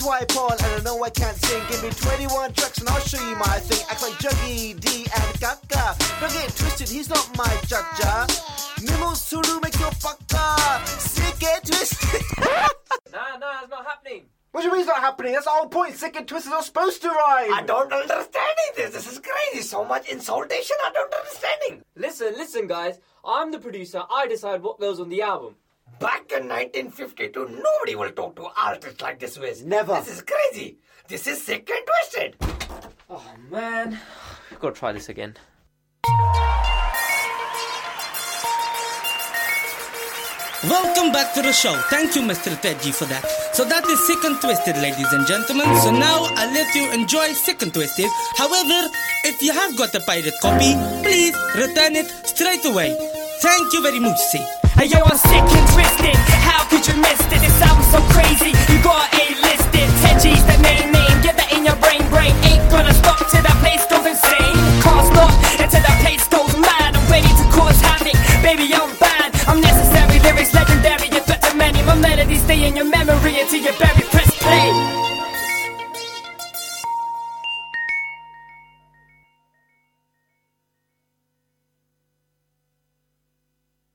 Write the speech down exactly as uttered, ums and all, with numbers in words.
quite Paul and I know I can't sing. Give me twenty-one tracks and I'll show you my thing. Act like Juggy, D and Gaga. Don't get it twisted, he's not my jaja. Mimo Suru makes your fucker sick and twisted. Nah, nah, it's not happening. What do you mean it's not happening? That's the whole point. Sick and twisted are supposed to rhyme. I don't understand this. This is crazy. So much insultation. I don't understand. Listen, listen, guys. I'm the producer. I decide what goes on the album. Back in nineteen fifty-two, nobody will talk to artists like this, Wiz. Never. This is crazy. This is sick and twisted. Oh, man. We've got to try this again. Welcome back to the show. Thank you, Mister Tedji, for that. So that is Sick and Twisted, ladies and gentlemen. So now I'll let you enjoy Sick and Twisted. However, if you have got a pirate copy, please return it straight away. Thank you very much, see. Hey yo, I'm sick and twisted. How could you miss it? This album